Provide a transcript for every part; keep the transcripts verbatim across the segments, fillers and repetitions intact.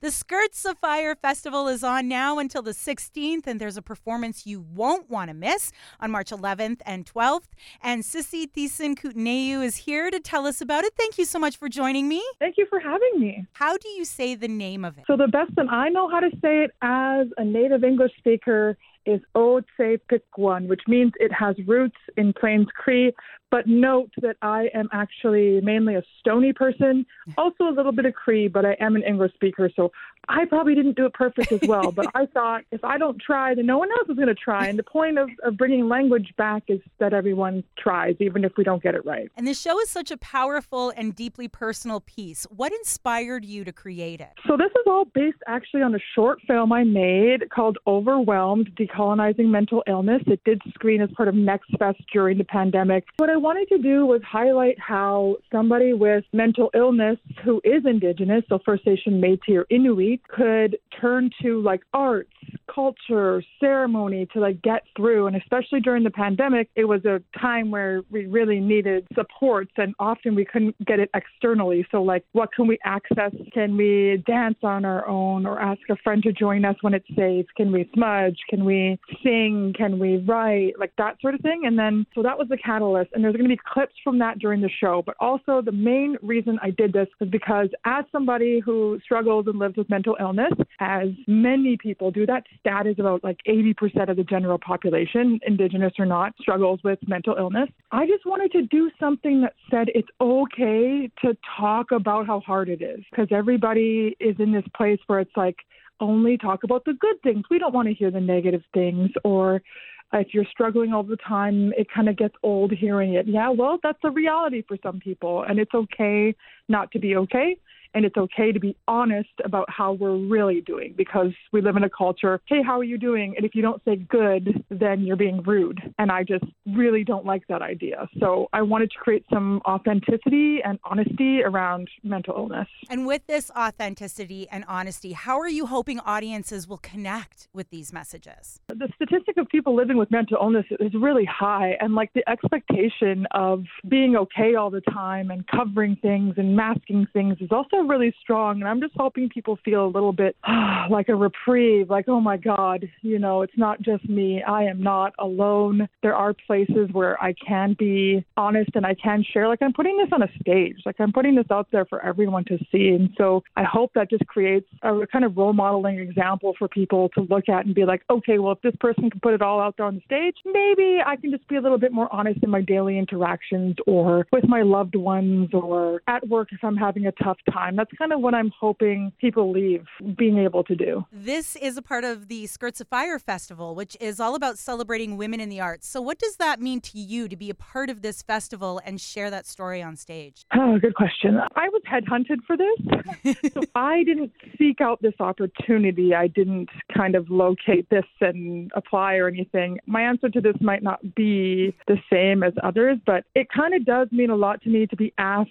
The Skirts of Fire Festival is on now until the sixteenth, and there's a performance you won't want to miss on March eleventh and twelfth. And Sissy Thiessen Kootenay is here to tell us about it. Thank you so much for joining me. Thank you for having me. How do you say the name of it? So the best that I know how to say it as a native English speaker is Otse-Pikwan, which means it has roots in Plains Cree. But note that I am actually mainly a Stoney person, also a little bit of Cree, but I am an English speaker, so I probably didn't do it perfect as well. But I thought if I don't try, then no one else is going to try. And the point of, of bringing language back is that everyone tries, even if we don't get it right. And the show is such a powerful and deeply personal piece. What inspired you to create it? So this is all based actually on a short film I made called Overwhelmed, Decolonizing Mental Illness. It did screen as part of Next Fest during the pandemic. What I wanted to do was highlight how somebody with mental illness who is Indigenous, so First Nation, Métis, or Inuit, could turn to like arts, culture, ceremony to like get through. And especially during the pandemic, it was a time where we really needed supports, and often we couldn't get it externally. So like, what can we access? Can we dance on our own or ask a friend to join us when it's safe? Can we smudge? Can we sing? Can we write? Like that sort of thing. And then, so that was the catalyst. And there's going to be clips from that during the show. But also the main reason I did this was because as somebody who struggles and lives with mental illness, as many people do, that stat is about like eighty percent of the general population, Indigenous or not, struggles with mental illness. I just wanted to do something that said it's okay to talk about how hard it is, because everybody is in this place where it's like, only talk about the good things. We don't want to hear the negative things. Or if you're struggling all the time, it kind of gets old hearing it. Yeah, well, that's a reality for some people, and it's okay not to be okay. And it's okay to be honest about how we're really doing, because we live in a culture, hey, how are you doing? And if you don't say good, then you're being rude. And I just really don't like that idea. So I wanted to create some authenticity and honesty around mental illness. And with this authenticity and honesty, how are you hoping audiences will connect with these messages? The statistic of people living with mental illness is really high. And like the expectation of being okay all the time and covering things and masking things is also really strong. And I'm just hoping people feel a little bit like a reprieve, like, oh my God, you know, it's not just me. I am not alone. There are places where I can be honest and I can share. Like, I'm putting this on a stage, like I'm putting this out there for everyone to see. And so I hope that just creates a kind of role modeling example for people to look at and be like, okay, well, if this person can put it all out there on the stage, maybe I can just be a little bit more honest in my daily interactions or with my loved ones or at work if I'm having a tough time. That's kind of what I'm hoping people leave being able to do. This is a part of the Skirts of Fire Festival, which is all about celebrating women in the arts. So what does that mean to you to be a part of this festival and share that story on stage? Oh, good question. I was headhunted for this. So I didn't seek out this opportunity. I didn't kind of locate this and apply or anything. My answer to this might not be the same as others, but it kind of does mean a lot to me to be asked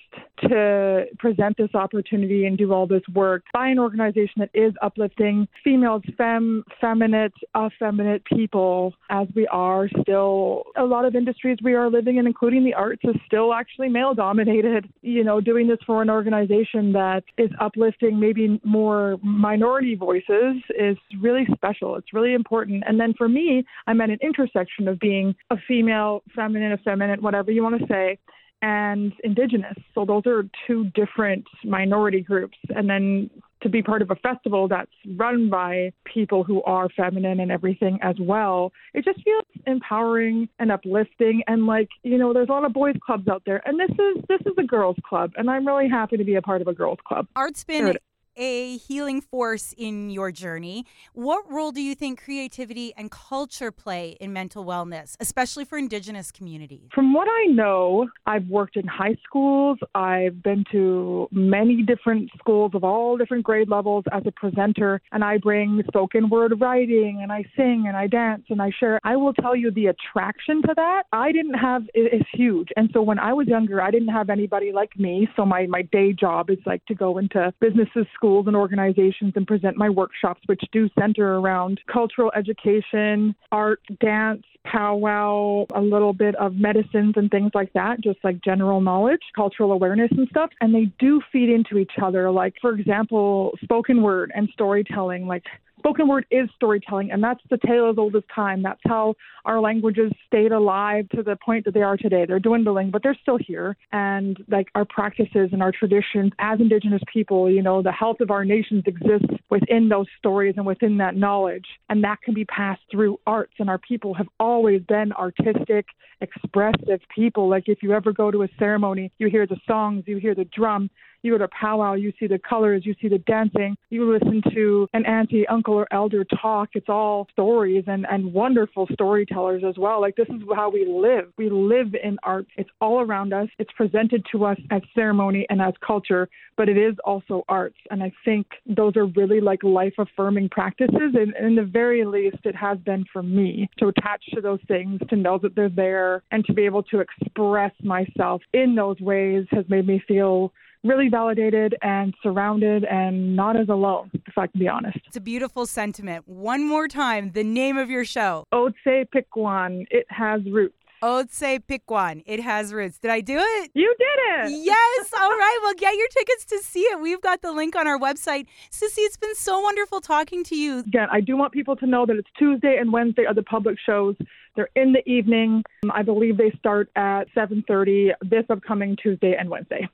to present this opportunity and do all this work by an organization that is uplifting females, femme, feminine, effeminate people, as we are still. A lot of industries we are living in, including the arts, is still actually male-dominated. You know, doing this for an organization that is uplifting maybe more minority voices is really special. It's really important. And then for me, I'm at an intersection of being a female, feminine, effeminate, whatever you want to say, and Indigenous. So those are two different minority groups. And then to be part of a festival that's run by people who are feminine and everything as well, it just feels empowering and uplifting. And like, you know, there's a lot of boys clubs out there, and this is this is a girls club, and I'm really happy to be a part of a girls club. Art's been a healing force in your journey. What role do you think creativity and culture play in mental wellness, especially for Indigenous communities? From what I know, I've worked in high schools. I've been to many different schools of all different grade levels as a presenter, and I bring spoken word writing, and I sing, and I dance, and I share. I will tell you the attraction to that I didn't have is huge. And so when I was younger, I didn't have anybody like me. So my, my day job is like to go into businesses, schools, schools and organizations and present my workshops, which do center around cultural education, art, dance, powwow, a little bit of medicines and things like that, just like general knowledge, cultural awareness and stuff. And they do feed into each other. Like, for example, spoken word and storytelling, like spoken word is storytelling, and that's the tale as old as time. That's how our languages stayed alive to the point that they are today. They're dwindling, but they're still here. And like our practices and our traditions as Indigenous people, you know, the health of our nations exists within those stories and within that knowledge. And that can be passed through arts. And our people have always been artistic, expressive people. Like if you ever go to a ceremony, you hear the songs, you hear the drum. You go to a powwow, you see the colors, you see the dancing, you listen to an auntie, uncle, or elder talk. It's all stories and, and wonderful storytellers as well. Like this is how we live. We live in art. It's all around us. It's presented to us as ceremony and as culture, but it is also arts. And I think those are really like life-affirming practices. And in the very least, it has been for me to attach to those things, to know that they're there, and to be able to express myself in those ways has made me feel really validated and surrounded and not as alone, if I can be honest. It's a beautiful sentiment. One more time, the name of your show. Otse Pikwan, it has roots. Otse Pikwan, it has roots. Did I do it? You did it! Yes! All right. Well, get your tickets to see it. We've got the link on our website. Sissy, it's been so wonderful talking to you. Again, I do want people to know that it's Tuesday and Wednesday are the public shows. They're in the evening. I believe they start at seven thirty this upcoming Tuesday and Wednesday.